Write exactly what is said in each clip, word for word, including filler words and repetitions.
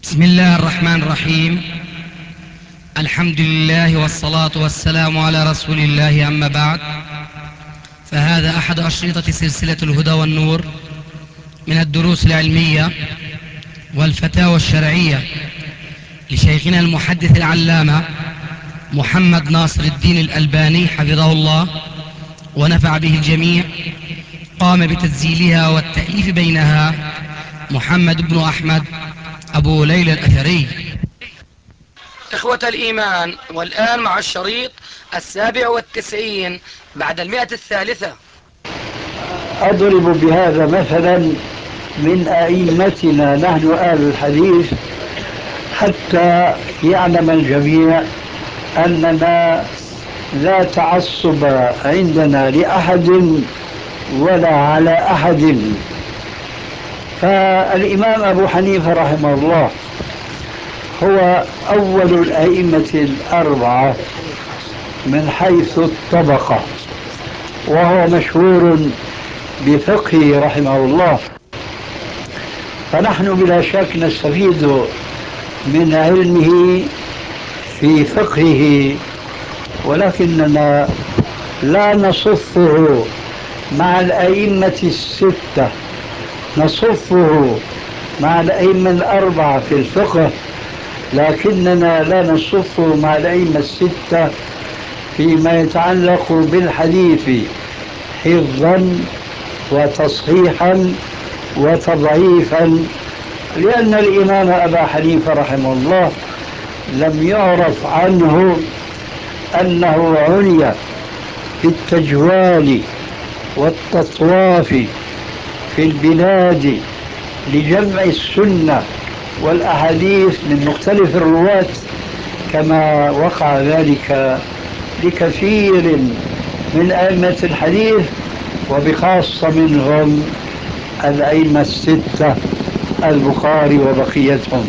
بسم الله الرحمن الرحيم. الحمد لله والصلاة والسلام على رسول الله، أما بعد، فهذا أحد أشرطة سلسلة الهدى والنور من الدروس العلمية والفتاوى الشرعية لشيخنا المحدث العلامة محمد ناصر الدين الألباني حفظه الله ونفع به الجميع. قام بتسجيلها والتأليف بينها محمد بن أحمد أبو ليلى الأثري. إخوة الإيمان، والآن مع الشريط السابع والتسعين بعد المئة الثالثة. أضرب بهذا مثلا من أئمتنا نحن آل الحديث حتى يعلم الجميع أننا لا تعصب عندنا لأحد ولا على أحد. فالإمام أبو حنيفة رحمه الله هو أول الأئمة الأربعة من حيث الطبقة، وهو مشهور بفقهه رحمه الله. فنحن بلا شك نستفيد من علمه في فقهه، ولكننا لا نصفه مع الأئمة الستة، نصفه مع الأئمة الأربعة في الفقه، لكننا لا نصفه مع الأئمة الستة فيما يتعلق بالحديث حفظا وتصحيحا وتضعيفا، لأن الإمام أبا حنيفة رحمه الله لم يعرف عنه أنه عني بالتجوال والتطواف في البلاد لجمع السنة والأحاديث من مختلف الرواة، كما وقع ذلك لكثير من أئمة الحديث، وبخاصة منهم الأئمة الستة البخاري وبقيتهم.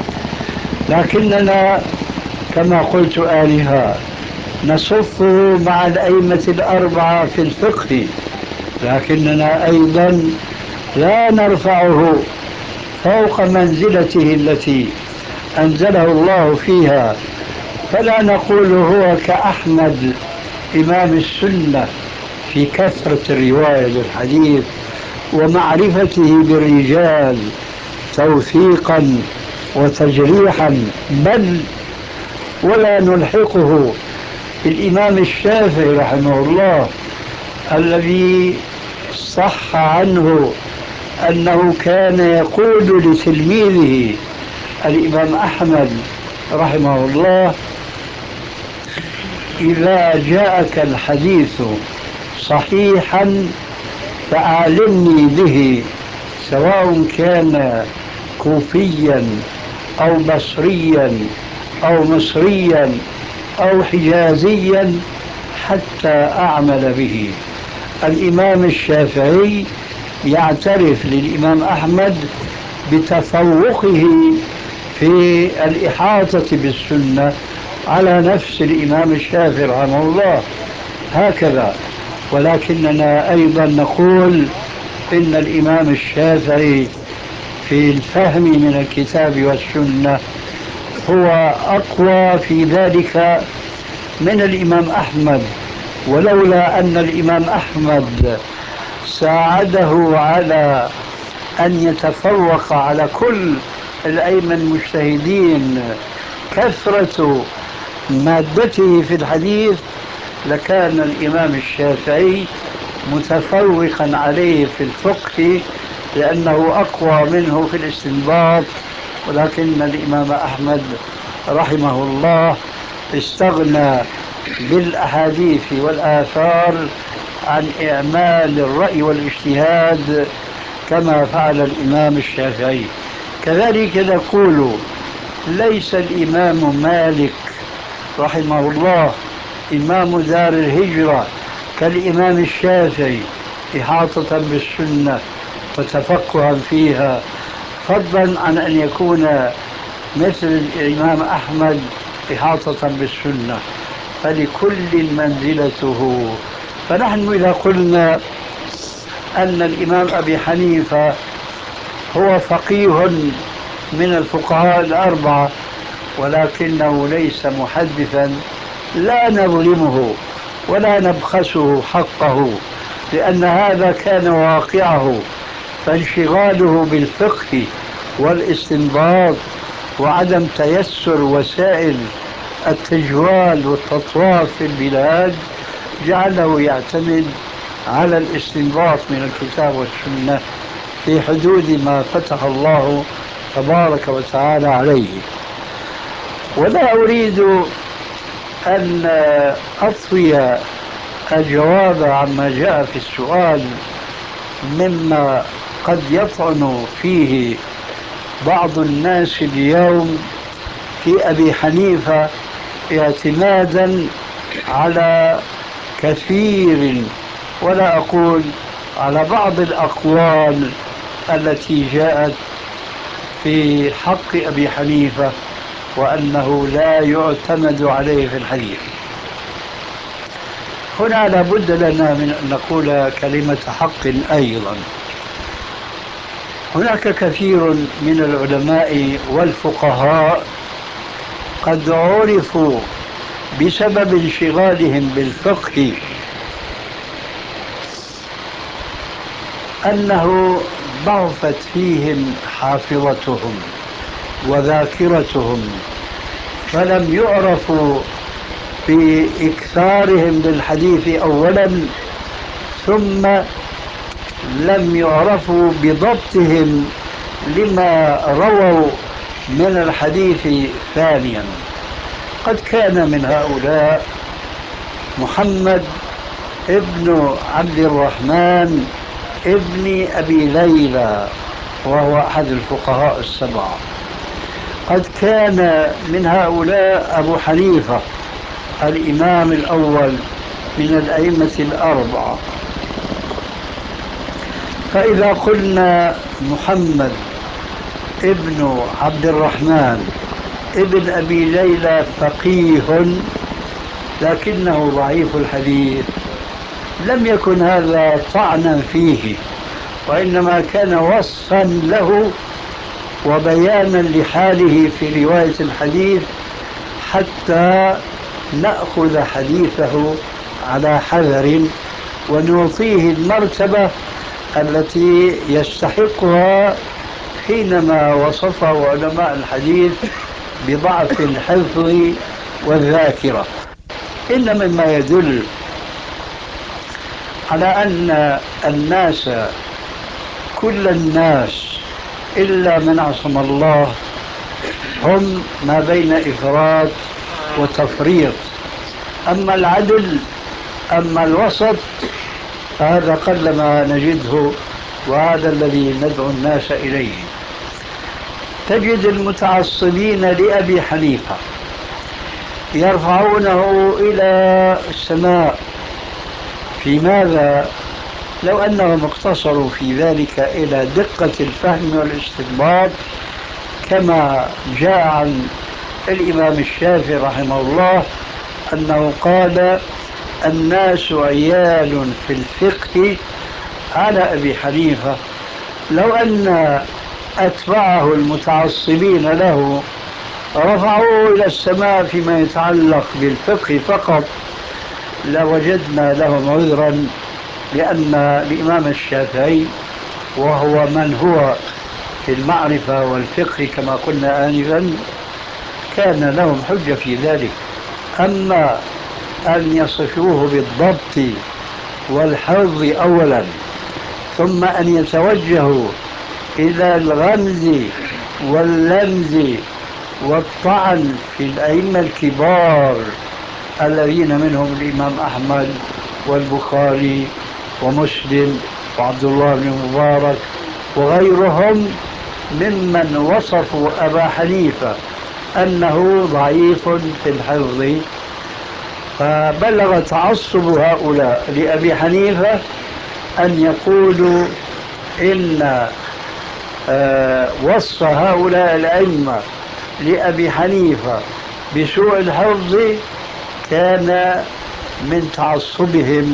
لكننا كما قلت آنفا نصفه مع الأئمة الأربعة في الفقه، لكننا أيضا لا نرفعه فوق منزلته التي أنزله الله فيها، فلا نقول هو كأحمد إمام السنة في كثرة الرواية للحديث ومعرفته بالرجال توثيقا وتجريحا، بل ولا نلحقه بالإمام الشافعي رحمه الله الذي صح عنه أنه كان يقول لتلميذه الإمام أحمد رحمه الله: إذا جاءك الحديث صحيحا فأعلمني به، سواء كان كوفيا أو بصريا أو مصريا أو حجازيا حتى أعمل به. الإمام الشافعي يعترف للإمام أحمد بتفوقه في الإحاطة بالسنة على نفس الإمام الشافعي رحمه الله هكذا. ولكننا أيضا نقول إن الإمام الشافعي في الفهم من الكتاب والسنة هو أقوى في ذلك من الإمام أحمد، ولولا أن الإمام أحمد ساعده على أن يتفوق على كل الأئمة المجتهدين كثرة مادته في الحديث لكان الإمام الشافعي متفوقا عليه في الفقه، لأنه أقوى منه في الاستنباط. ولكن الإمام أحمد رحمه الله استغنى بالأحاديث والآثار عن إعمال الرأي والاجتهاد كما فعل الإمام الشافعي. كذلك نقول ليس الإمام مالك رحمه الله إمام دار الهجرة كالإمام الشافعي إحاطة بالسنة وتفقها فيها، فضلا عن أن يكون مثل الإمام أحمد إحاطة بالسنة، فلكل منزلته. فنحن إذا قلنا أن الإمام أبي حنيفة هو فقيه من الفقهاء الأربعة ولكنه ليس محدثا، لا نظلمه ولا نبخسه حقه، لأن هذا كان واقعه، فانشغاله بالفقه والاستنباط وعدم تيسر وسائل التجوال والتطواف في البلاد جعله يعتمد على الاستنباط من الكتاب والسنة في حدود ما فتح الله تبارك وتعالى عليه. ولا أريد أن أطوي الجواب عما جاء في السؤال مما قد يطعن فيه بعض الناس اليوم في أبي حنيفة اعتمادا على كثير، ولا أقول على بعض الأقوال التي جاءت في حق أبي حنيفة وأنه لا يعتمد عليه في الحديث. هنا لابد لنا من أن نقول كلمة حق أيضا. هناك كثير من العلماء والفقهاء قد عرفوا بسبب انشغالهم بالفقه أنه ضعفت فيهم حافظتهم وذاكرتهم، فلم يعرفوا بإكثارهم للحديث أولا، ثم لم يعرفوا بضبطهم لما رووا من الحديث ثانيا. قد كان من هؤلاء محمد ابن عبد الرحمن ابن أبي ليلى، وهو أحد الفقهاء السبعة. قد كان من هؤلاء أبو حنيفة الإمام الأول من الأئمة الأربعة. فإذا قلنا محمد ابن عبد الرحمن ابن أبي ليلى فقيه لكنه ضعيف الحديث، لم يكن هذا طعنا فيه، وإنما كان وصفا له وبيانا لحاله في رواية الحديث حتى نأخذ حديثه على حذر ونعطيه المرتبة التي يستحقها حينما وصفه علماء الحديث بضعف الحفظ والذاكرة. إن مما يدل على أن الناس كل الناس إلا من عصم الله هم ما بين إفراط وتفريط. أما العدل أما الوسط هذا قلما نجده، وهذا الذي ندعو الناس إليه. تجد المتعصبين لأبي حنيفة يرفعونه إلى السماء. في ماذا؟ لو أنهم اقتصروا في ذلك إلى دقة الفهم والاستنباط كما جاء عن الإمام الشافعي رحمه الله أنه قال: الناس عيال في الفقه على أبي حنيفة. لو أن أتباعه المتعصبين له رفعوه إلى السماء فيما يتعلق بالفقه فقط لوجدنا لهم عذرا، لأن الإمام الشافعي وهو من هو في المعرفة والفقه كما قلنا آنفا كان لهم حجة في ذلك. أما أن يصفوه بالضبط والحفظ أولا ثم أن يتوجهوا إلى الغمز واللمز والطعن في الأئمة الكبار الذين منهم الإمام أحمد والبخاري ومسلم وعبد الله بن مبارك وغيرهم ممن وصفوا أبا حنيفة أنه ضعيف في الحفظ، فبلغ تعصب هؤلاء لأبي حنيفة أن يقولوا إن وصف هؤلاء الأئمة لأبي حنيفة بسوء الحفظ كان من تعصبهم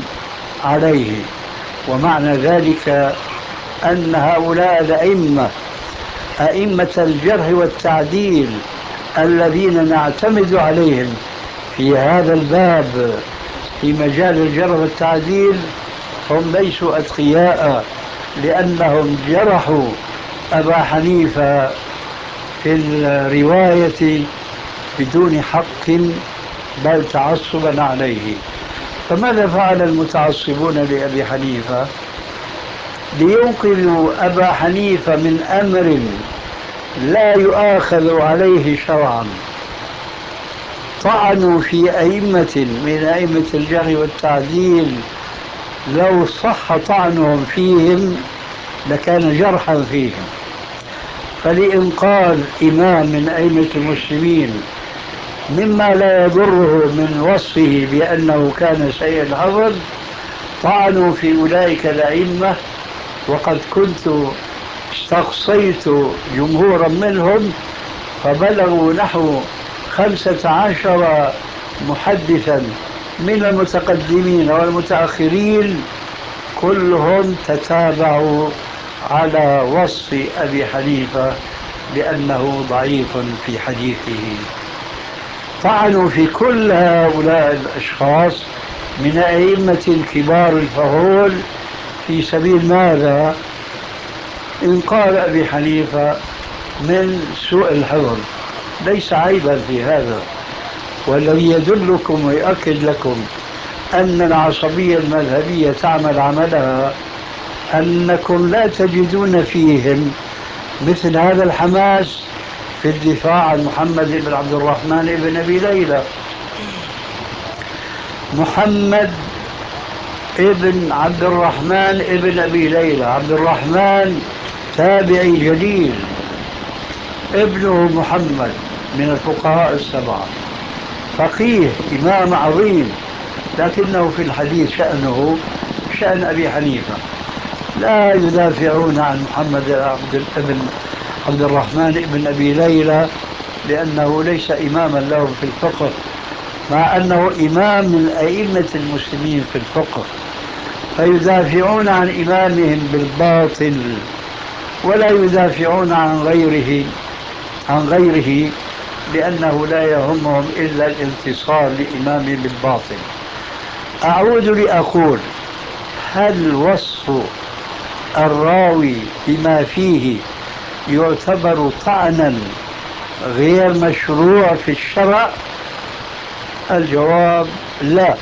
عليه. ومعنى ذلك أن هؤلاء الأئمة أئمة الجرح والتعديل الذين نعتمد عليهم في هذا الباب في مجال الجرح والتعديل هم ليسوا أتقياء، لأنهم جرحوا أبا حنيفة في الرواية بدون حق بل تعصبا عليه. فماذا فعل المتعصبون لأبي حنيفة؟ لينقذوا أبا حنيفة من أمر لا يؤاخذ عليه شرعا، طعنوا في أئمة من أئمة الجرح والتعديل لو صح طعنهم فيهم لكان جرحا فيهم. فلإنقاذ إمام من أئمة المسلمين مما لا يضره من وصفه بأنه كان سيء الحفظ طعنوا في أولئك الأئمة، وقد كنت استقصيت جمهورا منهم فبلغوا نحو خمسة عشر محدثا من المتقدمين والمتأخرين، كلهم تتابعوا على وصف أبي حنيفة بأنه ضعيف في حديثه. طعنوا في كل هؤلاء الأشخاص من أئمة الكبار الفهول في سبيل ماذا؟ إنقاذ أبي حنيفة من سوء الحفظ. ليس عيبا في هذا، والذي يدلكم ويؤكد لكم أن العصبية المذهبية تعمل عملها أنكم لا تجدون فيهم مثل هذا الحماس في الدفاع عن محمد بن عبد الرحمن بن أبي ليلى. محمد ابن عبد الرحمن ابن أبي ليلى، عبد الرحمن تابعي جليل، ابنه محمد من الفقهاء السبعة، فقيه إمام عظيم، لكنه في الحديث شأنه شأن أبي حنيفة. لا يدافعون عن محمد عبد ابن عبد الرحمن ابن أبي ليلى لأنه ليس إماما لهم في الفقه، مع أنه إمام من أئمة المسلمين في الفقه، فيدافعون عن إمامهم بالباطل ولا يدافعون عن غيره عن غيره لأنه لا يهمهم إلا الانتصار لإمامهم بالباطل. أعود لأقول: هل وصف الراوي بما فيه يعتبر طعنا غير مشروع في الشرع؟ الجواب لا،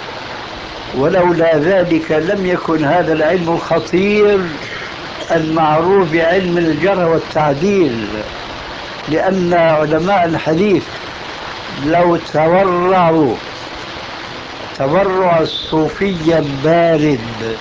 ولولا ذلك لم يكن هذا العلم الخطير المعروف بعلم الجرح والتعديل، لأن علماء الحديث لو تورعوا تورع الصوفي البارد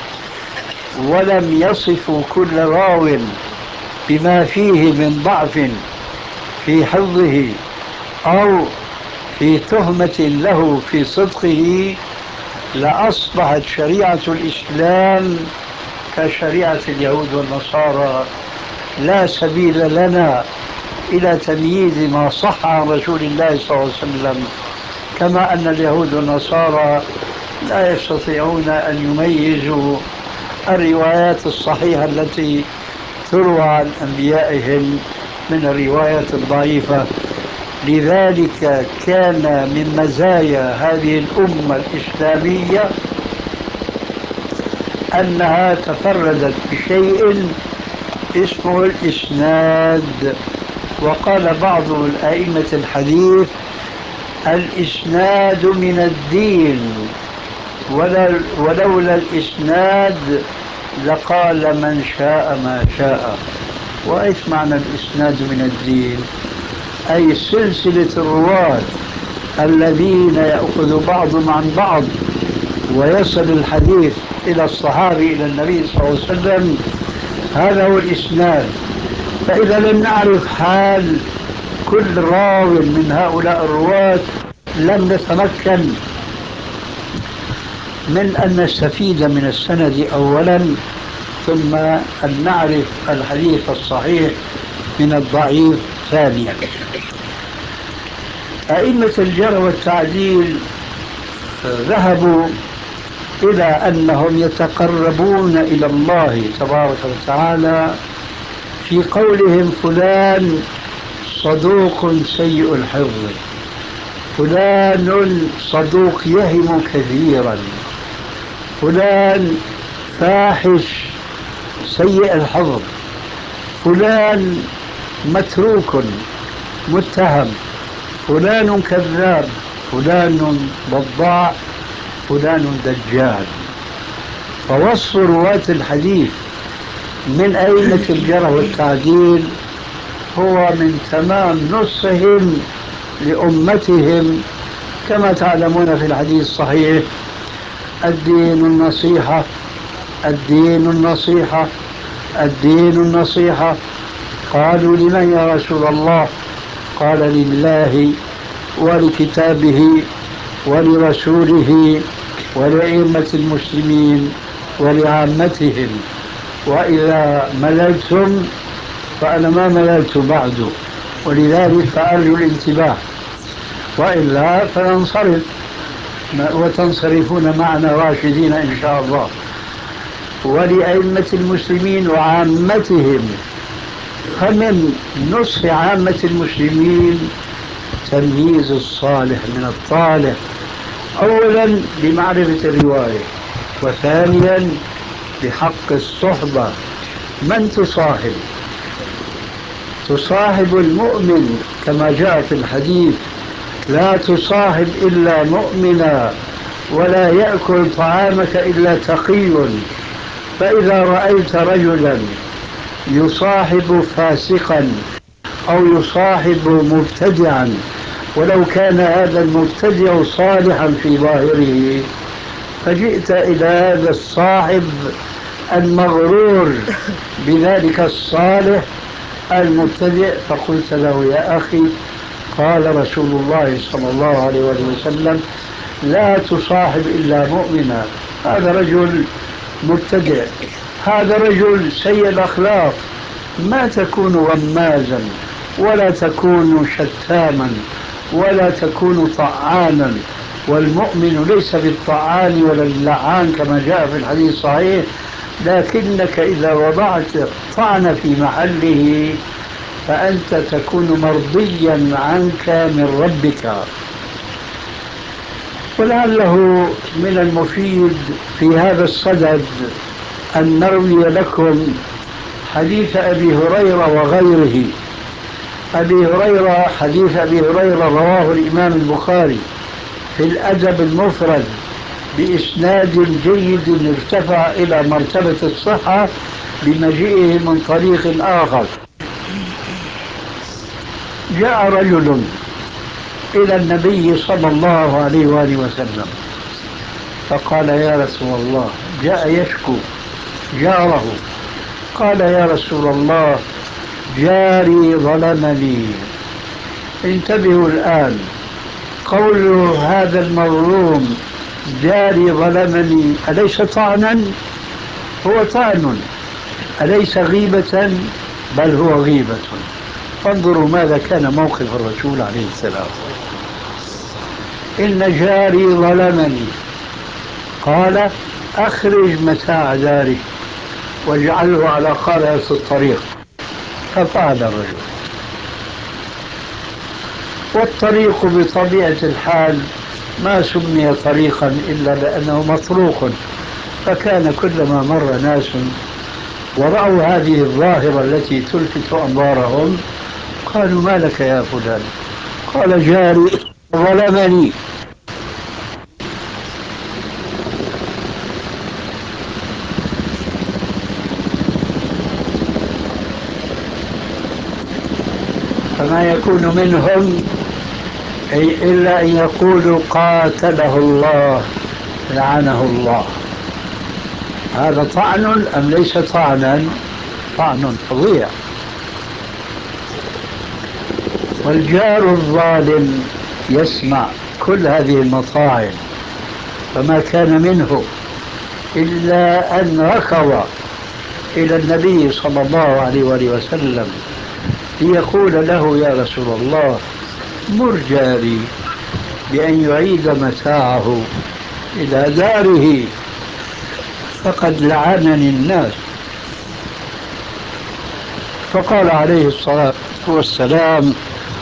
ولم يصفوا كل راو بما فيه من ضعف في حفظه أو في تهمة له في صدقه، لأصبحت شريعة الإسلام كشريعة اليهود والنصارى. لا سبيل لنا إلى تمييز ما صح عن رسول الله صلى الله عليه وسلم، كما أن اليهود والنصارى لا يستطيعون أن يميزوا الروايات الصحيحة التي تروى عن أنبيائهم من الروايات الضعيفة. لذلك كان من مزايا هذه الأمة الإسلامية أنها تفردت بشيء اسمه الإسناد. وقال بعض الأئمة الحديث: الإسناد من الدين، ولولا الإسناد لقال من شاء ما شاء. وإيش معنى الإسناد من الدين؟ أي سلسلة الرواة الذين يأخذ بعضهم عن بعض ويصل الحديث إلى الصحابي إلى النبي صلى الله عليه وسلم، هذا هو الإسناد. فإذا لم نعرف حال كل راو من هؤلاء الرواة لم نتمكن من أن نستفيد من السند أولا، ثم أن نعرف الحديث الصحيح من الضعيف ثانيا. أئمة الجرح والتعديل ذهبوا إلى أنهم يتقربون إلى الله تبارك وتعالى في في قولهم فلان صدوق سيء الحفظ، فلان صدوق يهم كثيرا، فلان فاحش سيء الحفظ، فلان متروك متهم، فلان كذاب، فلان بضاع، فلان دجال. فوصف رواة الحديث من أئمة الجرح والتعديل هو من تمام نصحهم لأمتهم، كما تعلمون في الحديث الصحيح: الدين النصيحة، الدين النصيحة، الدين النصيحة. قالوا: لمن يا رسول الله؟ قال: لله ولكتابه ولرسوله ولأئمة المسلمين ولعامتهم، وإذا مللتم فأنا ما مللت بعد، ولذلك فأرجو الانتباه، وإلا فننصرف وتنصرفون معنا راشدين إن شاء الله. ولأئمة المسلمين وعامتهم، فمن نصح عامة المسلمين تمييز الصالح من الطالح، أولا بمعرفة الرواية، وثانيا بحق الصحبة. من تصاحب؟ تصاحب المؤمن كما جاء في الحديث: لا تصاحب إلا مؤمنا ولا يأكل طعامك إلا تقي. فإذا رأيت رجلا يصاحب فاسقا أو يصاحب مبتدعا، ولو كان هذا المبتدع صالحا في ظاهره، فجئت إلى هذا الصاحب المغرور بذلك الصالح المبتدع فقلت له: يا أخي، قال رسول الله صلى الله عليه وسلم: لا تصاحب إلا مؤمنا. هذا رجل مبتدع، هذا رجل سيء الأخلاق، ما تكون غمازا ولا تكون شتاما ولا تكون طعانا، والمؤمن ليس بالطعان ولا اللعان كما جاء في الحديث الصحيح، لكنك إذا وضعت الطعن في محله فأنت تكون مرضيا عنك من ربك. ولعله من المفيد في هذا الصدد أن نروي لكم حديث أبي هريرة وغيره. أبي هريرة حديث أبي هريرة رواه الإمام البخاري في الأدب المفرد بإسناد جيد ارتفع إلى مرتبة الصحة بمجيئه من طريق آخر. جاء رجل إلى النبي صلى الله عليه وآله وسلم فقال: يا رسول الله، جاء يشكو جاره، قال: يا رسول الله، جاري ظلمني. انتبهوا الآن، قول هذا المظلوم جاري ظلمني أليس طعنا؟ هو طعن. أليس غيبة؟ بل هو غيبة. فانظروا ماذا كان موقف الرسول عليه السلام: إن جاري ظلمني. قال: أخرج متاع دارك واجعله على قارعة الطريق. ففعل الرجل. والطريق بطبيعة الحال ما سمي طريقا إلا لأنه مطروق، فكان كلما مر ناس ورأوا هذه الظاهرة التي تلفت أنظارهم قالوا: ما لك يا فلان؟ قال: جاري ظلمني. فما يكون منهم إلا أن يقولوا: قاتله الله، لعنه الله. هذا طعن أم ليس طعنا؟ طعن فظيع. والجار الظالم يسمع كل هذه المطاعن، فما كان منه إلا أن ركض إلى النبي صلى الله عليه وآله وسلم ليقول له: يا رسول الله، مر جاري بأن يعيد متاعه إلى داره، فقد لعنني الناس. فقال عليه الصلاة والسلام: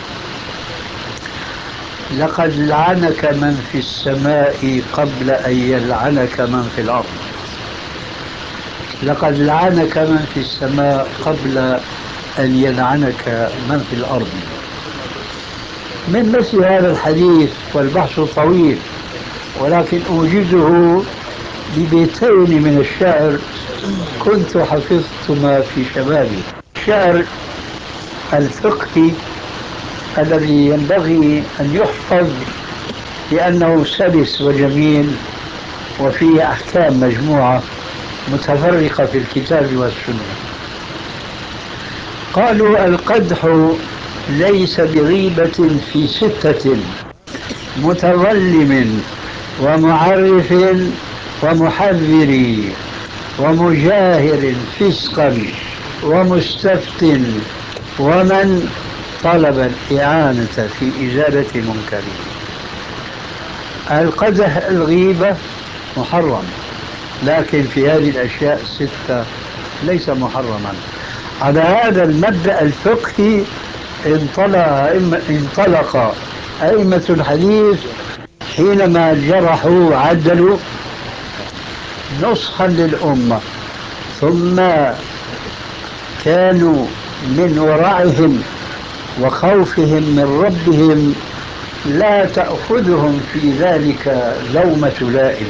لقد لعنك من في السماء قبل أن يلعنك من في الأرض. لقد لعنك من في السماء قبل أن يلعنك من في الأرض. من مثل هذا الحديث والبحث طويل، ولكن أوجزه ببيتين من الشعر كنت حفظتما في شبابي. الشعر الفقهي الذي ينبغي أن يحفظ لأنه سلس وجميل وفيه أحكام مجموعة متفرقة في الكتاب والسنة. قالوا: القدح ليس بغيبة في ستة: متظلم ومعرف ومحذر ومجاهر فسقا ومستفت ومن طلب الإعانة في إزالة منكر. القدح الغيبة محرم، لكن في هذه الأشياء الستة ليس محرما. على هذا المبدأ الفقهي انطلق انطلق أئمة الحديث حينما جرحوا وعدلوا نصحا للأمة، ثم كانوا من ورعهم وخوفهم من ربهم لا تأخذهم في ذلك لومة لائم.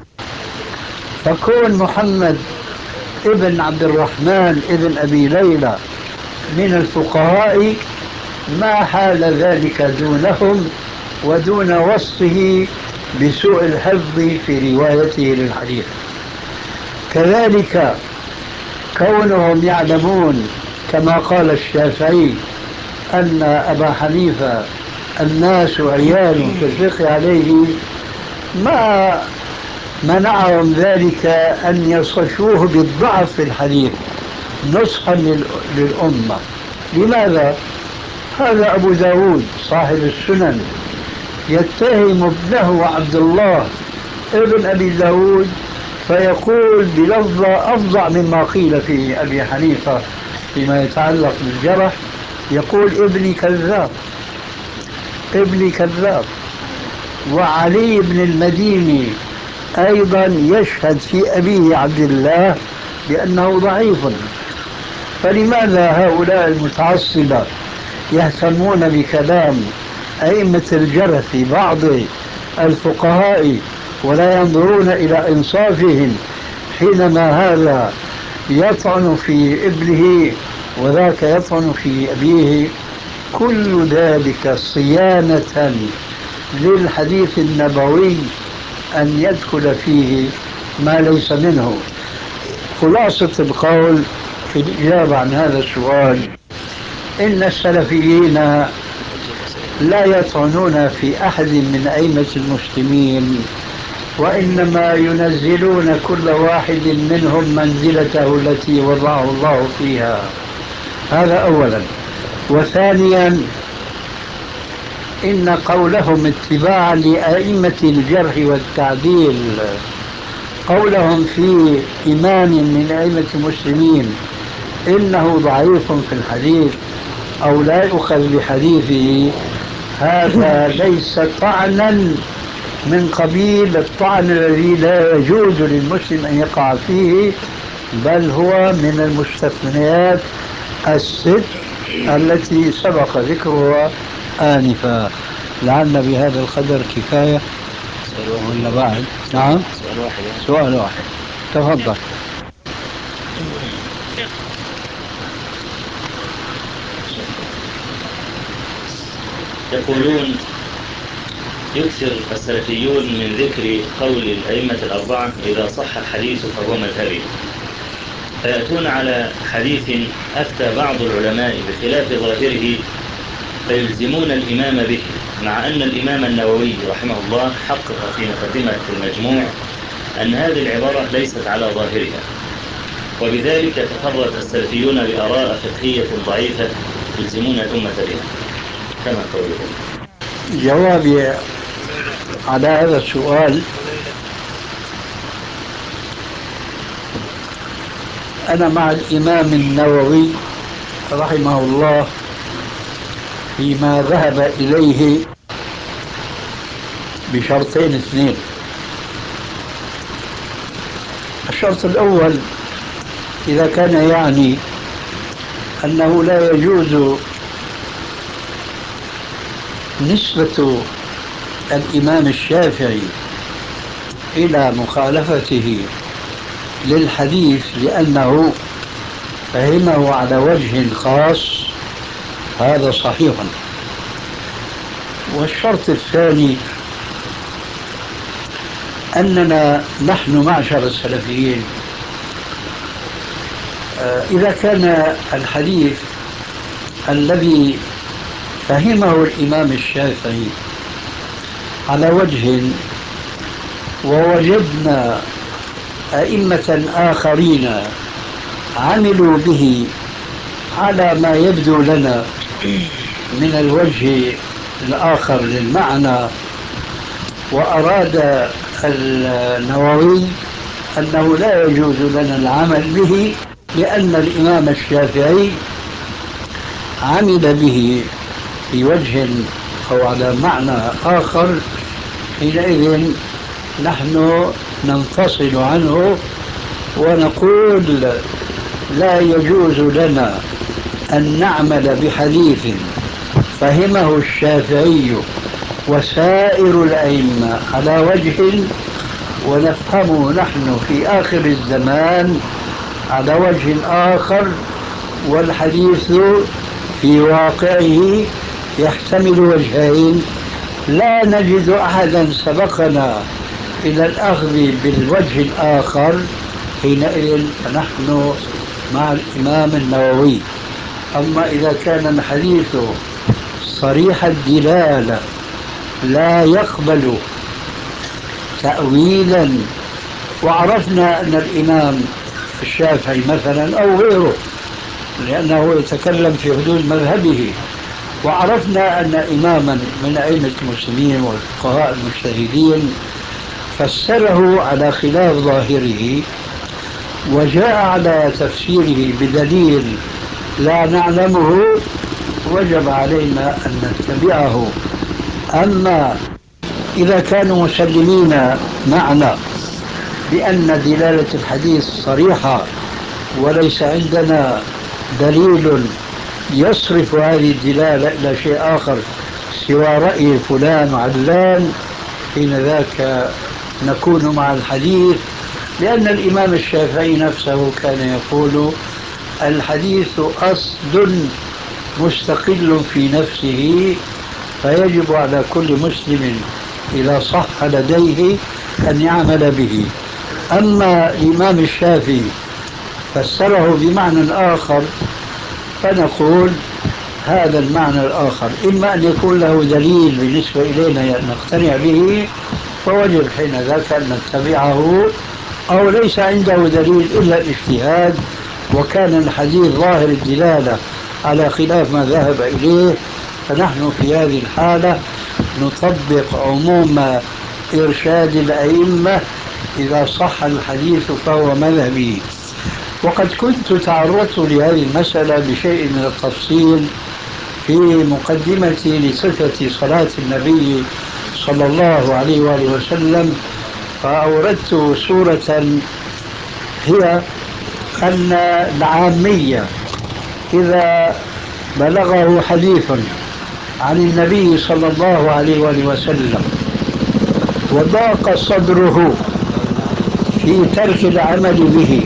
فكون محمد ابن عبد الرحمن ابن أبي ليلى من الفقهاء ما حال ذلك دونهم ودون وصفه بسوء الحفظ في روايته للحديث. كذلك كونهم يعلمون كما قال الشافعي أن أبا حنيفة الناس عيال في الفقه عليه، ما منعهم ذلك أن يصفوه بالضعف في الحديث نصحا للأمة. لماذا؟ هذا أبو داود صاحب السنن يتهم ابنه عبد الله ابن أبي داود فيقول بلفظة أفظع مما قيل في أبي حنيفة فيما يتعلق بالجرح، يقول: ابني كذاب، ابني كذاب. وعلي بن المديني أيضا يشهد في أبيه عبد الله بأنه ضعيف. فلماذا هؤلاء المتعصبة يهتمون بكلام أئمة الجرح في بعض الفقهاء ولا ينظرون إلى إنصافهم، حينما هذا يطعن في ابنه وذاك يطعن في أبيه؟ كل ذلك صيانة للحديث النبوي أن يدخل فيه ما ليس منه. خلاصة القول في الإجابة عن هذا السؤال: إن السلفيين لا يطعنون في أحد من أئمة المسلمين، وإنما ينزلون كل واحد منهم منزلته التي وضعه الله فيها. هذا أولا. وثانيا، إن قولهم اتباعا لأئمة الجرح والتعديل، قولهم في إمام من أئمة المسلمين إنه ضعيف في الحديث أو لا يؤخذ بحديثه، هذا ليس طعنا من قبيل الطعن الذي لا يجوز للمسلم أن يقع فيه، بل هو من المستثنيات الست التي سبق ذكرها آنفا. لعل بهذا القدر كفاية ولا بعد؟ نعم، سؤال واحد. سؤال واحد، تفضل. يقولون يكثر السلفيون من ذكر قول الأئمة الأربعة: إذا صح الحديث فهو مذهبي، فيأتون على حديث أفتى بعض العلماء بخلاف ظاهره فيلزمون الإمام به، مع أن الإمام النووي رحمه الله حقق في مقدمة المجموع أن هذه العبارة ليست على ظاهرها، وبذلك يتفرد السلفيون بآراء فقهية ضعيفة يلزمون الأمة بها كما قولهم. جوابي على هذا السؤال: أنا مع الإمام النووي رحمه الله فيما ذهب إليه بشرطين اثنين. الشرط الأول إذا كان يعني أنه لا يجوز نسبة الإمام الشافعي إلى مخالفته للحديث لأنه فهمه على وجه خاص، هذا صحيح. والشرط الثاني أننا نحن معشر السلفيين إذا كان الحديث الذي فهمه الإمام الشافعي على وجه ووجدنا أئمة آخرين عملوا به على ما يبدو لنا من الوجه الآخر للمعنى، وأراد النووي أنه لا يجوز لنا العمل به لأن الإمام الشافعي عمل به في وجه أو على معنى آخر، حينئذ نحن ننفصل عنه ونقول لا يجوز لنا أن نعمل بحديث فهمه الشافعي وسائر الأئمة على وجه ونفهمه نحن في آخر الزمان على وجه آخر، والحديث في واقعه يحتمل وجهين، لا نجد أحدا سبقنا إلى الأخذ بالوجه الآخر، حينئذ فنحن مع الإمام النووي. أما إذا كان الحديث صريح الدلالة لا يقبل تأويلا، وعرفنا أن الإمام الشافعي مثلا أو غيره لأنه يتكلم في حدود مذهبه، وعرفنا أن إماما من أئمة المسلمين والفقهاء المجتهدين فسره على خلاف ظاهره وجاء على تفسيره بدليل لا نعلمه، وجب علينا أن نتبعه. أما إذا كانوا مسلمين معنا بأن دلالة الحديث صريحة وليس عندنا دليل يصرف هذه الدلالة إلى شيء آخر سوى رأي فلان وعلان، حين ذاك نكون مع الحديث، لأن الإمام الشافعي نفسه كان يقول الحديث أصل مستقل في نفسه، فيجب على كل مسلم إذا صح لديه أن يعمل به. أما الإمام الشافعي فسره بمعنى آخر، فنقول هذا المعنى الآخر إما أن يكون له دليل بالنسبة إلينا نقتنع به فوجب حين ذاك أن نتبعه، أو ليس عنده دليل إلا الاجتهاد وكان الحديث ظاهر الدلالة على خلاف ما ذهب إليه، فنحن في هذه الحالة نطبق عموم إرشاد الأئمة، إذا صح الحديث فهو مذهبي. وقد كنت تعرضت لهذه المسألة بشيء من التفصيل في مقدمتي لصفة صلاة النبي صلى الله عليه وآله وسلم، فأوردت صورة هي أن العامية إذا بلغه حديث عن النبي صلى الله عليه وآله وسلم وضاق صدره في ترك العمل به،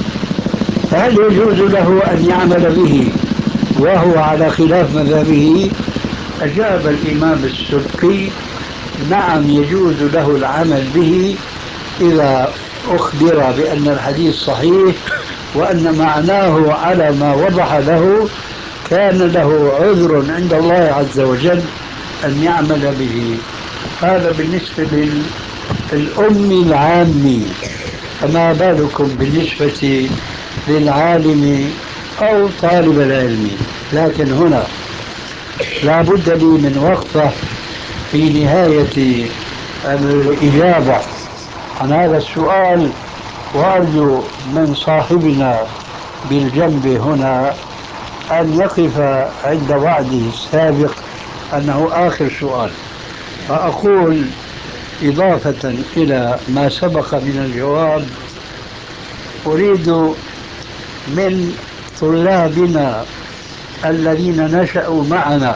فهل يجوز له أن يعمل به وهو على خلاف مذهبه؟ أجاب الإمام السبكي نعم يجوز له العمل به إذا أخبر بأن الحديث صحيح وأن معناه على ما وضح له، كان له عذر عند الله عز وجل أن يعمل به. هذا بالنسبة للأم العامي، فما بالكم بالنسبة للعالم أو طالب العلم؟ لكن هنا لا بد لي من وقفة في نهاية الإجابة عن هذا السؤال، وأرجو من صاحبنا بالجنب هنا أن يقف عند وعده السابق أنه آخر سؤال. فأقول إضافة إلى ما سبق من الجواب، أريد من طلابنا الذين نشأوا معنا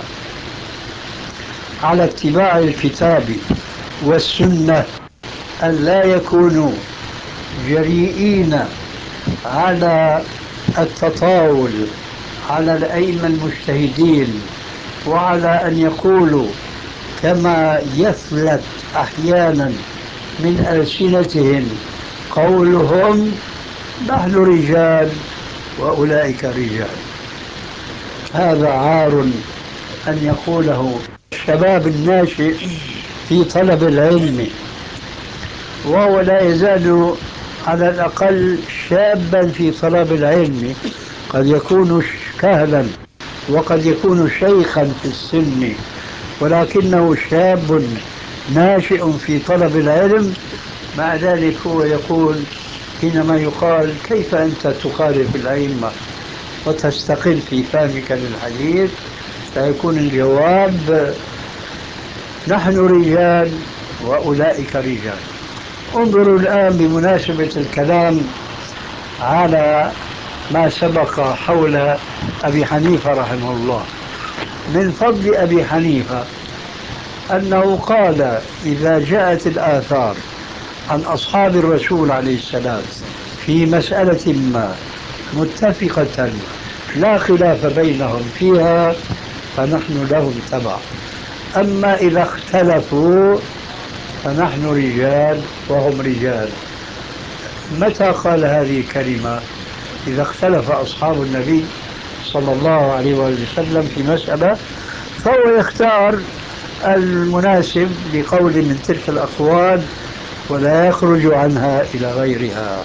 على اتباع الكتاب والسنة أن لا يكونوا جريئين على التطاول على الأئمة المجتهدين، وعلى أن يقولوا كما يفلت أحيانا من ألسنتهم قولهم نحن رجال وأولئك رجال. هذا عار أن يقوله الشباب الناشئ في طلب العلم، وهو لا يزال على الأقل شابا في طلب العلم، قد يكون كهلا وقد يكون شيخا في السن، ولكنه شاب ناشئ في طلب العلم. مع ذلك هو يقول حينما يقال كيف أنت تخالف الأئمة وتستقل في فهمك للحديث، فيكون الجواب نحن رجال وأولئك رجال. انظروا الآن بمناسبة الكلام على ما سبق حول أبي حنيفة رحمه الله. من فضل أبي حنيفة أنه قال إذا جاءت الآثار عن أصحاب الرسول عليه السلام في مسألة ما متفقة لا خلاف بينهم فيها فنحن لهم تبع، أما إذا اختلفوا فنحن رجال وهم رجال. متى قال هذه الكلمة؟ إذا اختلف أصحاب النبي صلى الله عليه وسلم في مسألة فهو يختار المناسب لقول من تلك الأقوال ولا يخرج عنها إلى غيرها.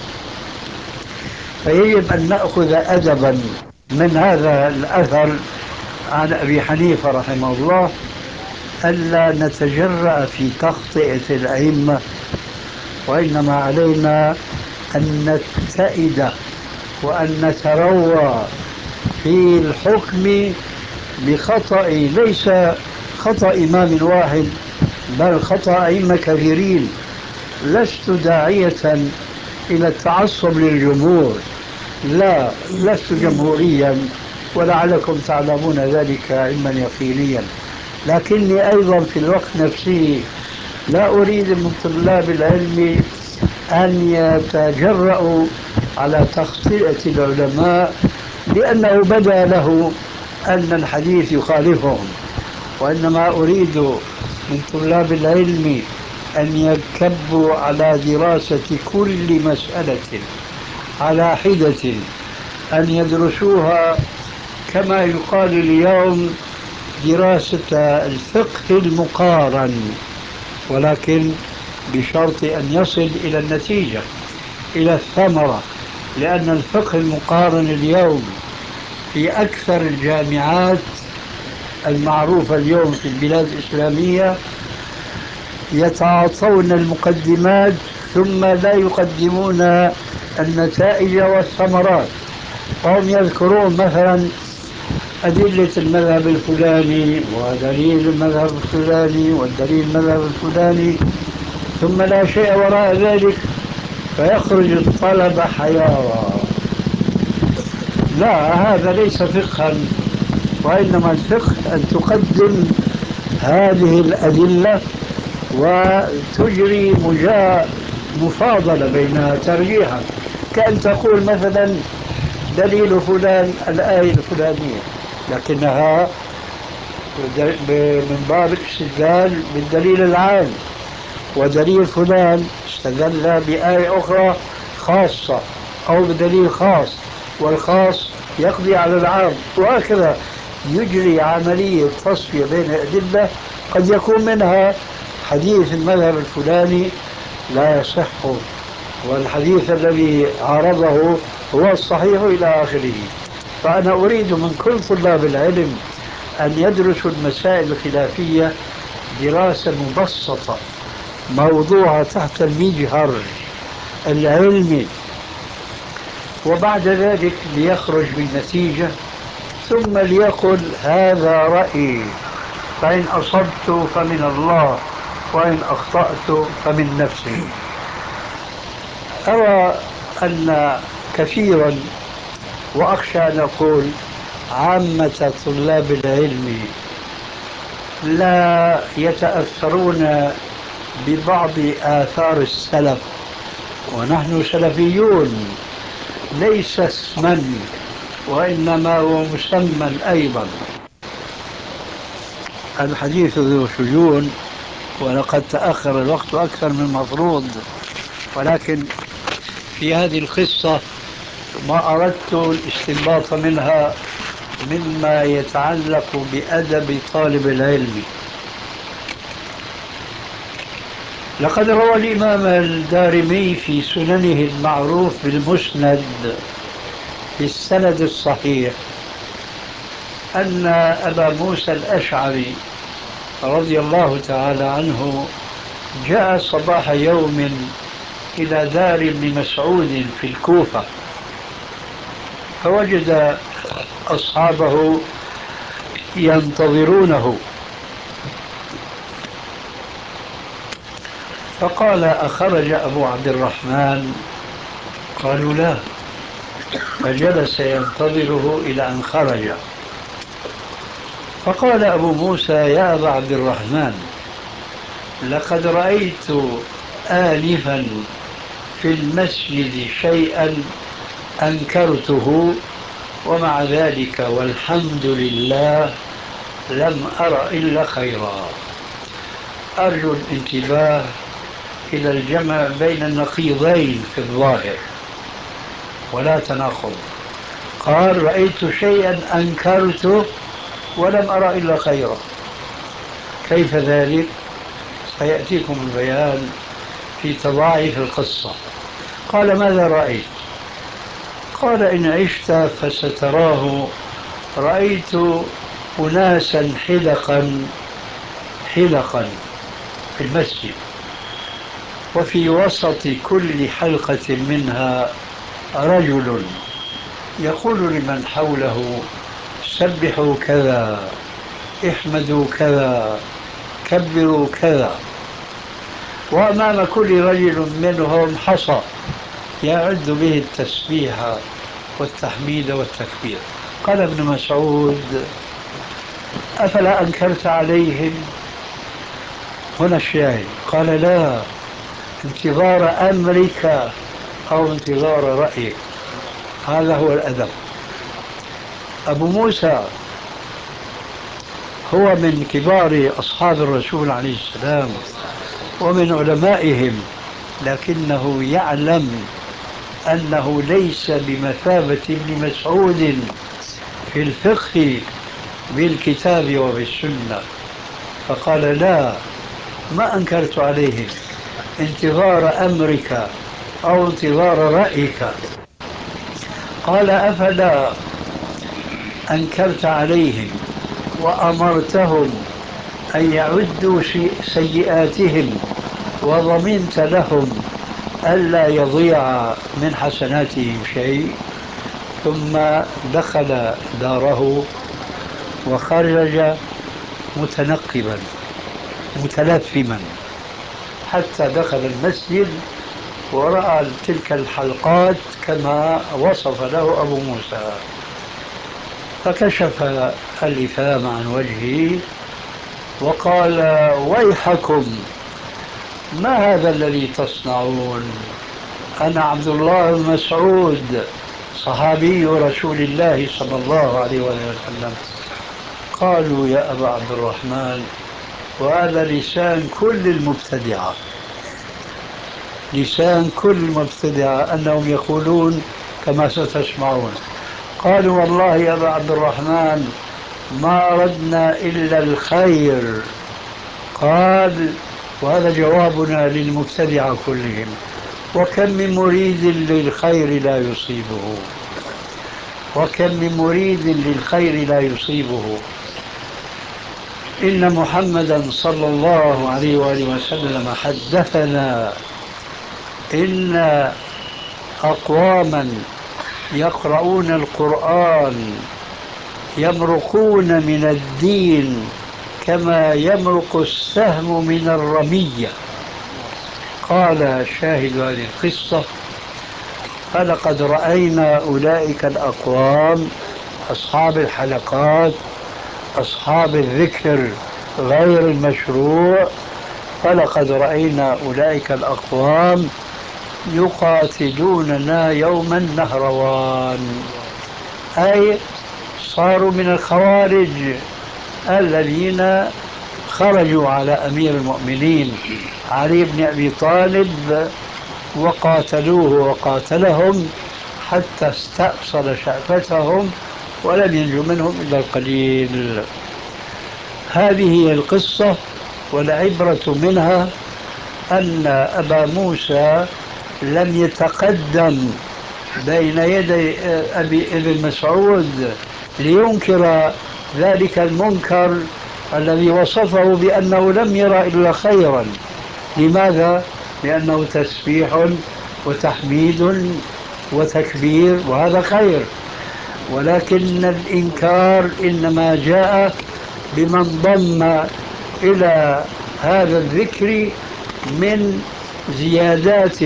فيجب أن نأخذ أدبا من هذا الأثر عن أبي حنيفة رحمه الله، ألا نتجرأ في تخطئة الأئمة، وإنما علينا أن نتئد وأن نتروى في الحكم بخطأ ليس خطأ إمام واحد بل خطأ أئمة كثيرين. لست داعية إلى التعصب للجمهور، لا، لست جمهوريا ولعلكم تعلمون ذلك علما يقينيا، لكني أيضا في الوقت نفسه لا أريد من طلاب العلم أن يتجرؤوا على تخطئة العلماء لأنه بدا له أن الحديث يخالفهم، وإنما أريد من طلاب العلم أن يكبوا على دراسة كل مسألة على حدة، أن يدرسوها كما يقال اليوم دراسة الفقه المقارن، ولكن بشرط أن يصل إلى النتيجة، إلى الثمرة. لأن الفقه المقارن اليوم في أكثر الجامعات المعروفة اليوم في البلاد الإسلامية يتعاطون المقدمات ثم لا يقدمون النتائج والثمرات. وهم يذكرون مثلا أدلة المذهب الفلاني ودليل المذهب الفلاني والدليل المذهب الفلاني، ثم لا شيء وراء ذلك، فيخرج الطلبة حيارى. لا، هذا ليس فقها، وإنما الفقه أن تقدم هذه الأدلة وتجري مفاضلة بينها ترجيحا، كأن تقول مثلا دليل فلان الآية الفلانية، لكنها من باب الاستدلال بالدليل العام، ودليل فلان استدل بآية أخرى خاصة أو بدليل خاص، والخاص يقضي على العام، وهكذا يجري عملية تصفية بين الأدلة. قد يكون منها حديث المذهب الفلاني لا يصح والحديث الذي عارضه هو الصحيح إلى آخره. فأنا أريد من كل طلاب العلم أن يدرسوا المسائل الخلافية دراسة مبسطة موضوعة تحت المجهر العلمي، وبعد ذلك ليخرج بالنتيجة ثم ليقل هذا رأيي، فإن أصبت فمن الله وإن أخطأت فمن نفسي. أرى أن كثيرا، وأخشى أن أقول عامة طلاب العلم، لا يتأثرون ببعض آثار السلف، ونحن سلفيون ليس اسما وإنما هو مسمى أيضا. الحديث ذو شجون، ولقد تأخر الوقت أكثر من المفروض، ولكن في هذه القصة ما أردت الاستنباط منها مما يتعلق بأدب طالب العلم. لقد روى الإمام الدارمي في سننه المعروف بالمسند في السند الصحيح أن أبا موسى الأشعري رضي الله تعالى عنه جاء صباح يوم إلى دار ابن مسعود في الكوفة، فوجد أصحابه ينتظرونه، فقال أخرج أبو عبد الرحمن؟ قالوا لا، فجلس ينتظره إلى أن خرج. فقال أبو موسى يا أبا عبد الرحمن، لقد رأيت آنفا في المسجد شيئا أنكرته، ومع ذلك والحمد لله لم أرى إلا خيرا. أرجو الانتباه إلى الجمع بين النقيضين في الظاهر ولا تناقض. قال رأيت شيئا أنكرته ولم أرى إلا خيرا، كيف ذلك؟ سيأتيكم البيان في تضاعف القصة. قال ماذا رأيت؟ قال إن عشت فستراه، رأيت أناسا حلقا حلقا في المسجد، وفي وسط كل حلقة منها رجل يقول لمن حوله سبحوا كذا، احمدوا كذا، كبروا كذا، وأمام كل رجل منهم حصى يعد به التسبيح والتحميد والتكبير. قال ابن مسعود أفلا أنكرت عليهم؟ هنا الشاهد. قال لا، انتظار أمرك أو انتظار رأيك، هذا هو الأدب. أبو موسى هو من كبار أصحاب الرسول عليه السلام ومن علمائهم، لكنه يعلم أنه ليس بمثابة ابن مسعود في الفقه بالكتاب وبالسنة، فقال لا، ما أنكرت عليهم، انتظار أمرك أو انتظار رأيك. قال أفلا أنكرت عليهم وأمرتهم أن يعدوا سيئاتهم وضمنت لهم ألا يضيع من حسناتهم شيء؟ ثم دخل داره وخرج متنقبا متلثما حتى دخل المسجد ورأى تلك الحلقات كما وصف له أبو موسى، فكشف اللثام عن وجهه وقال ويحكم، ما هذا الذي تصنعون؟ أنا عبد الله بن مسعود صحابي رسول الله صلى الله عليه وسلم. قالوا يا أبا عبد الرحمن، وهذا لسان كل المبتدعة، لسان كل المبتدعة أنهم يقولون كما ستسمعون. قالوا والله يا أبا عبد الرحمن ما أردنا إلا الخير. قال وهذا جوابنا للمبتدعة كلهم، وكم من مريد للخير لا يصيبه، وكم من مريد للخير لا يصيبه. إن محمدا صلى الله عليه وآله وسلم حدثنا إن أقواما يقرؤون القرآن يمرقون من الدين كما يمرق السهم من الرمية. قال شاهد هذه القصة: فلقد رأينا أولئك الأقوام أصحاب الحلقات أصحاب الذكر غير المشروع، فلقد رأينا أولئك الأقوام يقاتلوننا يوم النهروان، أي صاروا من الخوارج الذين خرجوا على أمير المؤمنين علي بن أبي طالب وقاتلوه وقاتلهم حتى استأصل شأفتهم ولم ينجو منهم إلا القليل. هذه هي القصة، والعبرة منها أن أبا موسى لم يتقدم بين يدي أبي ابن مسعود لينكر ذلك المنكر الذي وصفه بأنه لم يرى إلا خيرا. لماذا؟ لأنه تسبيح وتحميد وتكبير وهذا خير، ولكن الإنكار إنما جاء بمن ضم إلى هذا الذكر من زيادات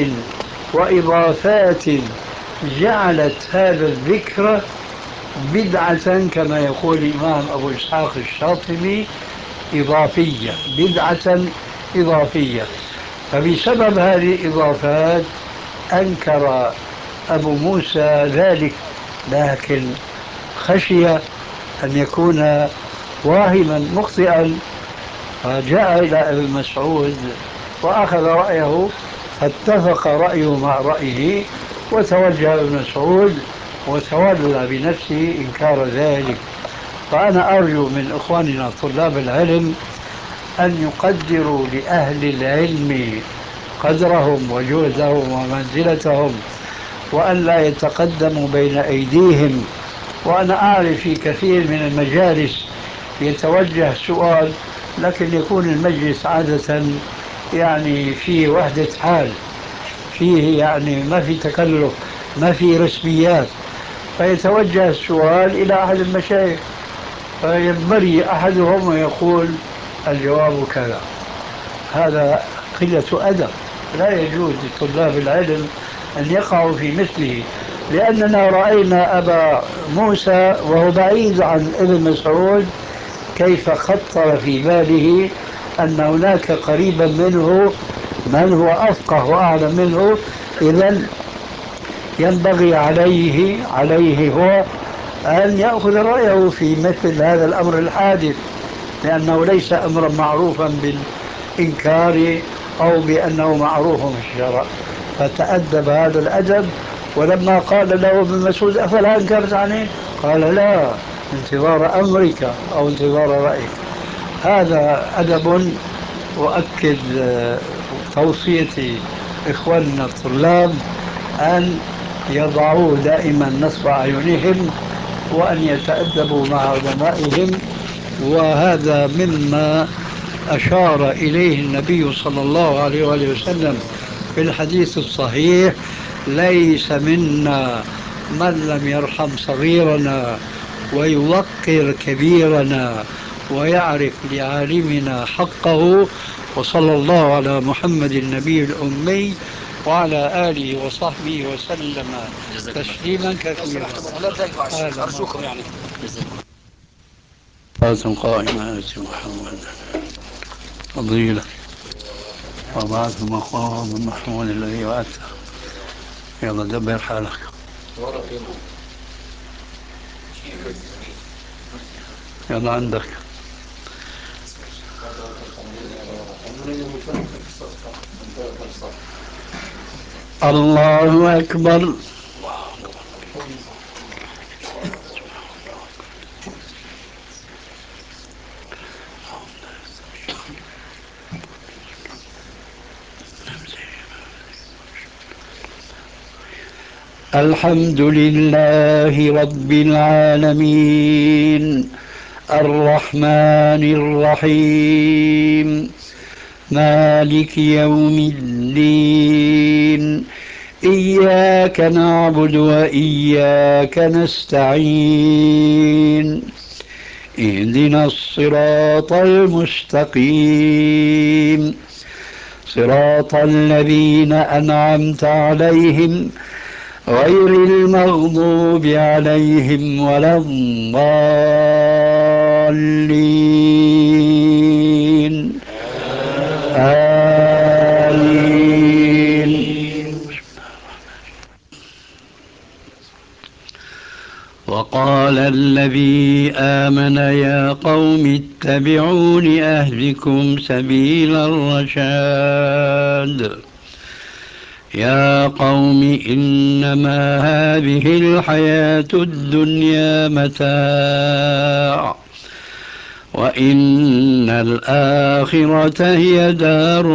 وإضافات جعلت هذا الذكر بدعة، كما يقول الإمام أبو إسحاق الشاطبي: إضافية، بدعة إضافية. فبسبب هذه الإضافات أنكر أبو موسى ذلك، لكن خشي أن يكون واهما مخطئا، فجاء إلى ابن مسعود وأخذ رأيه، فاتفق رأيه مع رأيه، وتوجه ابن مسعود وتولى بنفسه إنكار ذلك. فأنا أرجو من إخواننا طلاب العلم أن يقدروا لأهل العلم قدرهم وجهدهم ومنزلتهم، وأن لا يتقدموا بين أيديهم. وأنا أعرف في كثير من المجالس يتوجه سؤال، لكن يكون المجلس عادة يعني في وحدة حال، فيه يعني ما في تكلف، ما في رسميات، فيتوجه السؤال إلى أحد المشايخ فينبري أحدهم ويقول الجواب كذا. هذا قلة أدب، لا يجوز لطلاب العلم أن يقعوا في مثله، لأننا رأينا أبا موسى وهو بعيد عن ابن مسعود كيف خطر في باله أن هناك قريبا منه من هو أفقه وأعلم منه، إذن ينبغي عليه عليه هو أن يأخذ رأيه في مثل هذا الأمر الحادث، لأنه ليس أمرا معروفا بالإنكار أو بأنه معروف في الشرع. فتأدب هذا الأدب، ولما قال له ابن مسعود أفلا أنكرت عليه؟ قال لا، انتظار أمرك أو انتظار رأيك. هذا أدب. وأكد توصيتي إخواننا الطلاب أن يضعوه دائما نصب أعينهم وأن يتأدبوا مع علمائهم. وهذا مما أشار إليه النبي صلى الله عليه وآله وسلم في الحديث الصحيح: ليس منا من لم يرحم صغيرنا ويوقر كبيرنا ويعرف لعالمنا حقه. وصلى الله على محمد النبي الأمي وعلى آله وصحبه وسلم تسليما كثيرا. أرجوكم يعني قائمة محمد فضيلة وبعث مقام محمود الذي وأتى. يلا دبر حالك. يلا عندك. الله أكبر. الحمد لله رب العالمين الرحمن الرحيم مالك يوم الدين إياك نعبد وإياك نستعين اهدنا الصراط المستقيم صراط الذين أنعمت عليهم غير المغضوب عليهم ولا الضالين آمين. وقال الذي آمن يا قوم اتبعون أهدكم سبيل الرشاد يا قوم إنما هذه الحياة الدنيا متاع وإن الآخرة هي دار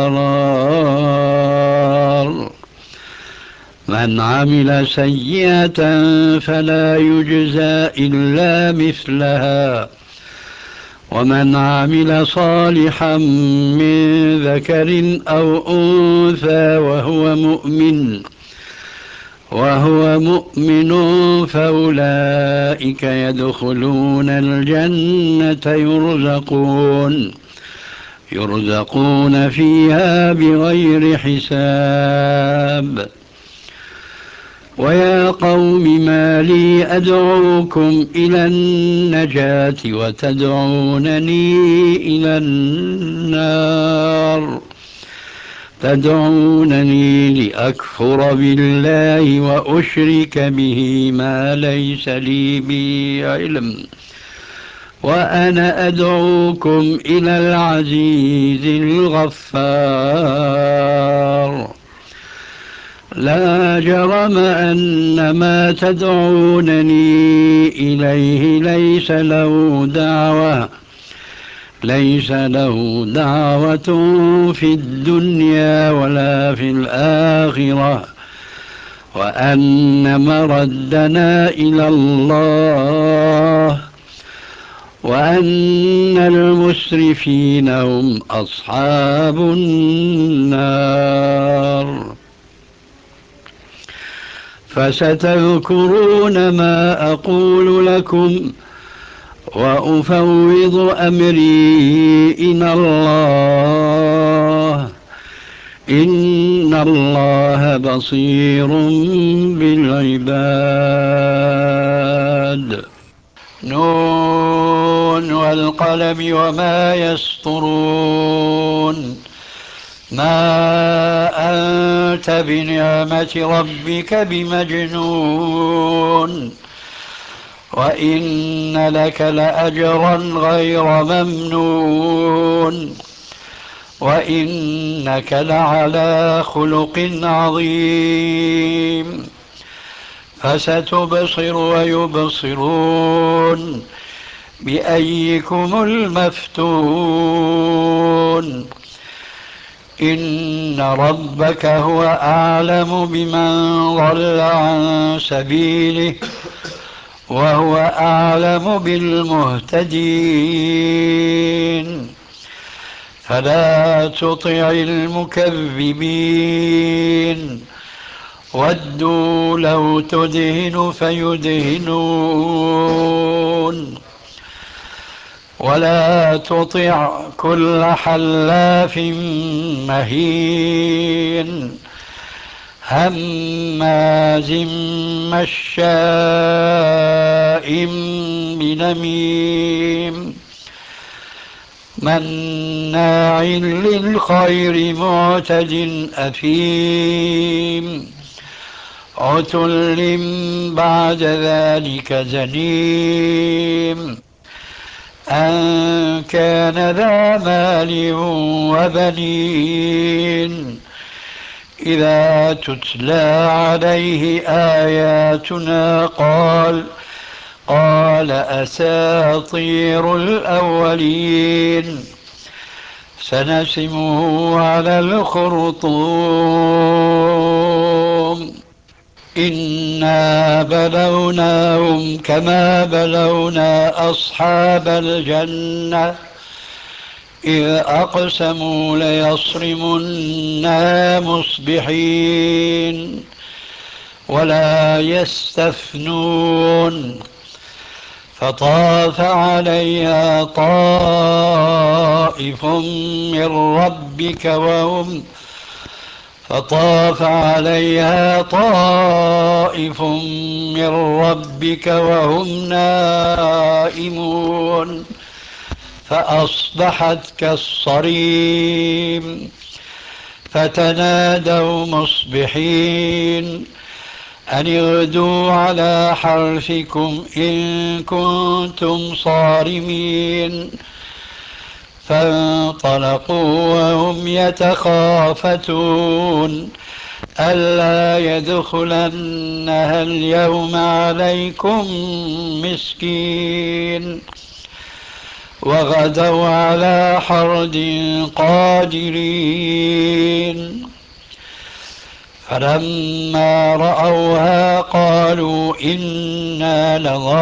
القرار من عمل سيئة فلا يجزى إلا مثلها ومن عمل صالحا من ذكر أو أنثى وهو مؤمن وهو مؤمن فأولئك يدخلون الجنة يرزقون يرزقون فيها بغير حساب ويا قوم ما لي أدعوكم إلى النجاة وتدعونني إلى النار تدعونني لأكفر بالله وأشرك به ما ليس لي به علم وأنا أدعوكم إلى العزيز الغفار لا جرم أن ما تدعونني إليه ليس له دعوة ليس له دعوة في الدنيا ولا في الآخرة وأن مردنا إلى الله وأن المسرفين هم أصحاب النار فستذكرون ما أقول لكم وأفوض أمري إلى الله إن الله بصير بالعباد نون والقلم وما يسطرون ما أنت بنعمة ربك بمجنون وإن لك لأجرا غير ممنون وإنك لعلى خلق عظيم فستبصر ويبصرون بأيكم المفتون إن ربك هو أعلم بمن ضل عن سبيله وهو أعلم بالمهتدين فلا تطع المكذبين ودوا لو تدهن فيدهنون ولا تطع كل حلاف مهين هماز مشاء بنميم مناع للخير معتد أثيم عتل بعد ذلك زنيم أن كان ذا مال وبنين إذا تتلى عليه آياتنا قال قال أساطير الأولين سنسمه على الخرطوم إنا بلوناهم كما بلونا أصحاب الجنة إذ أقسموا ليصرمنها مصبحين ولا يستثنون فطاف عليها طائف من ربك وهم فطاف عليها طائف من ربك وهم نائمون فأصبحت كالصريم فتنادوا مصبحين أن اغدوا على حرثكم إن كنتم صارمين فانطلقوا وهم يتخافتون ألا يدخلنها اليوم عليكم مسكين وغدوا على حرد قادرين فلما رأوها قالوا إنا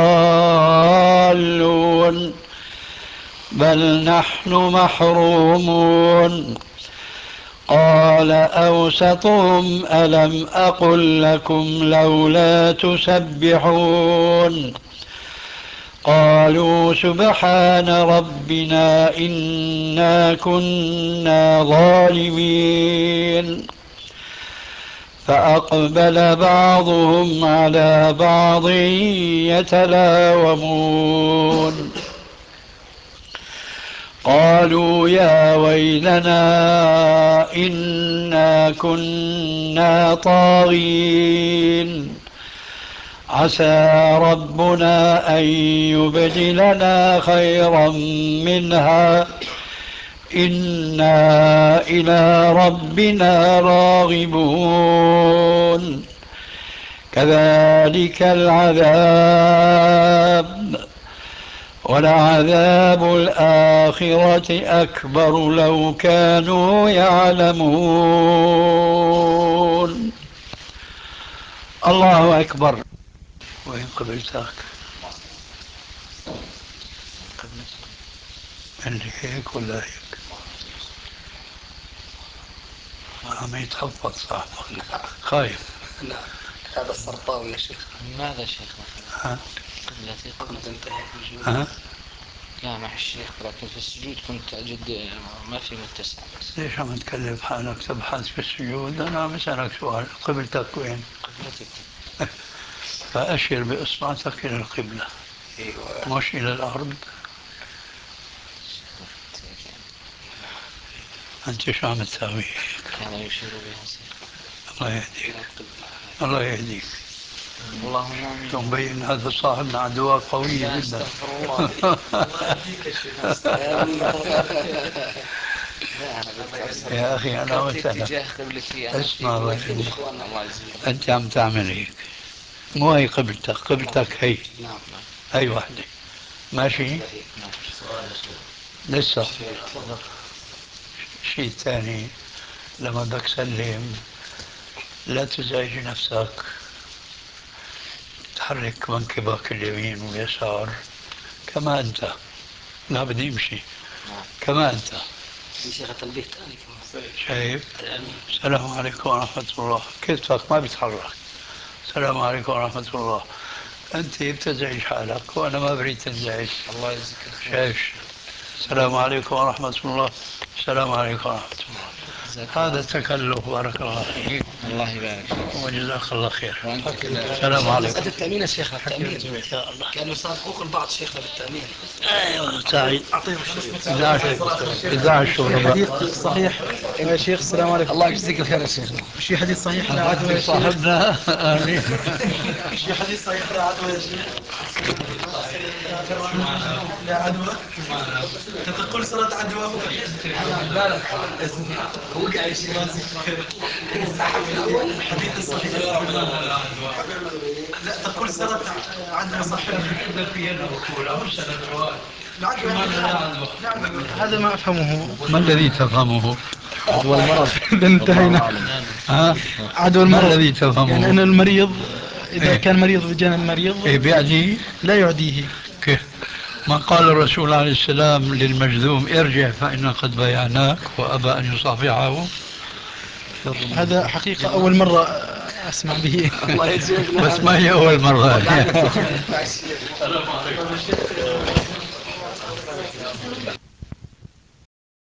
لضالون بل نحن محرومون قال أوسطهم ألم أقل لكم لولا تسبحون قالوا سبحان ربنا إنا كنا ظالمين فأقبل بعضهم على بعض يتلاومون قالوا يا ويلنا إنا كنا طاغين عسى ربنا أن يبدلنا خيرا منها إنا إلى ربنا راغبون كذلك العذاب ولعذاب الآخرة أكبر لو كانوا يعلمون. الله أكبر. وين قبلتك؟ عندي هيك ولا هيك؟ عم يتحفظ صاحبك خايف. لا هذا السرطاوي يا شيخ. ماذا شيخ مثلا؟ قبلتي قبلتي انت ها؟ لا مع الشيخ لكن في السجود كنت أجد ما في متسع. ليش عم تكلف حالك تبحث في السجود؟ أنا عم أسألك سؤال، قبلتك وين؟ قبلتي فأشر بإصبعك إلى القبلة. ايوه مش إلى الأرض. أنت شو عم تساوي؟ كان يشير بها شيخ. الله يهديك. الله يهديك. اللهم آمين. مبين هذا صاحبنا عدوى قوية جدا. استغفر الله. الله يهديك يا شيخ. يا أخي أنا اتجاه مثلا قبلتي أنا اسمع في بقى. الله يجزيك. أنت عم تعمل هيك، مو هي قبلتك، قبلتك هي. نعم هي واحدة ماشي. لسه شيء ثاني، لما بدك تسلم لا تزعج نفسك، تحرك منكبك اليمين واليسار كما أنت. لا بدي امشي كما أنت. شيخ تنبيه ثاني كمان. شايف؟ السلام عليكم ورحمة الله. كتفك ما بيتحرك. السلام عليكم ورحمة الله. أنت بتزعج حالك وأنا ما بريد تنزعج. الله يجزيك. شايف؟ السلام عليكم ورحمة الله. السلام عليكم ورحمة الله. هذا التكلف. بارك الله فيك. الله يبارك فيك وجزاك الله خير. وأنت كذلك. السلام عليكم. التأمين يا شيخ التأمين. إن شاء الله. كانوا يسابقوكم بعض شيخنا بالتأمين. ايوه سعيد. أعطيهم الشريط. إذاعة الشورى. حديث صحيح يا شيخ. السلام عليكم. الله يجزيك الخير يا شيخنا. في حديث صحيح لا عدوى يا شيخ. صاحبنا آمين. في حديث صحيح لا عدوى يا شيخ. لا عدوى. تقول صلاة عدوى. لا لا هو قاعد يشيل الحديث الصحيح لا تقول صلاة عدوى صحيح. هذا ما أفهمه. ما الذي تفهمه؟ عدوى المرض. انتهينا. ها؟ عدوى ما المرض الذي تفهمه؟ يعني أن المريض إذا إيه؟ كان مريض وجاء المريض إيه بيعدي؟ لا يعديه. كيف؟ ما قال الرسول عليه السلام للمجذوم ارجع فإن قد بايعناك وأبى أن يصافحه. هذا حقيقة أول مرة أسمع به. الله يجزيك. بس ما هي أول مرة. السلام عليكم.